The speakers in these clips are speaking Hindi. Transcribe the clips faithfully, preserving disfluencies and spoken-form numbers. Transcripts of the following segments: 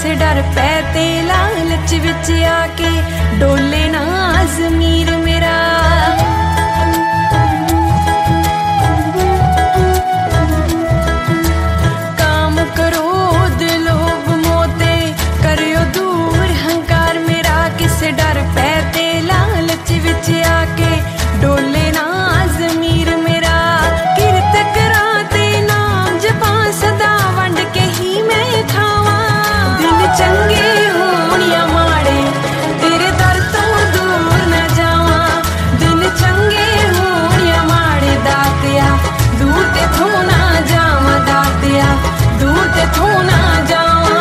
किसे डर पै ते लालच विच आके डोले ना ज़मीर मेरा। काम करो दिलोग मोते करियो दूर हंकार मेरा, किसे डर पै ते लालच विच आके डोले ना ज़मीर मेरा। किरत करा ते नाम जपा सदा वंड के ही मैं खावा, दिन चंगे होण या माड़े तेरे दर तो दूर न जावा, दिन चंगे होण या माड़े दातिया दूर ते थो ना जावा, दातिया दूर ते थो ना जावा।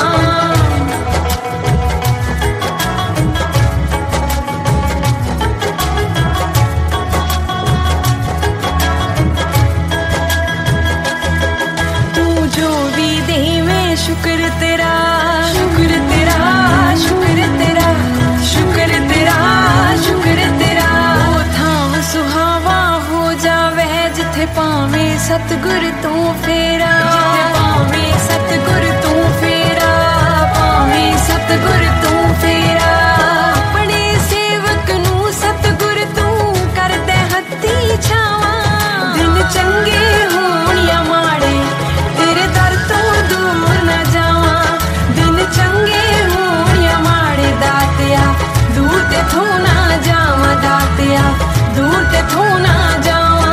जो भी दे मैं शुक्र तेरा, शुक्र तेरा, शुक्र तेरा, शुक्र तेरा, शुक्र तेरा। वो थाम सुहावा हो जावे जिथे पावे सतगुर तू फेरा, जिथे पावे सतगुर तू फेरा, पावे सतगुर तू फेरा। अपने सेवक नू सतगुर तू कर दे हत्ती छावा, दिन चंगे होण या माड़े तेरे दर तो दूर न जावा, दिन चंगे होण या माड़े दातिया दूर ते थो ना जावा, दातिया दूर ते थो ना जावा।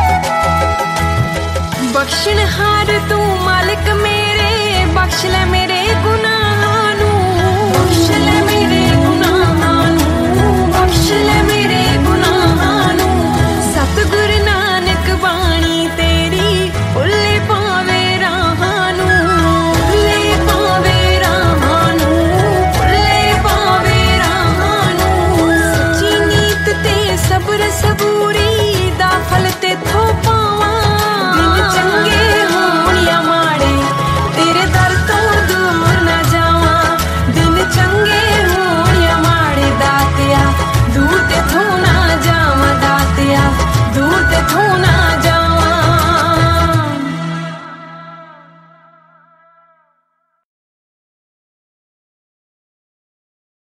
बख्शनहार तू मालिक मेरे, बख्श ले मेरे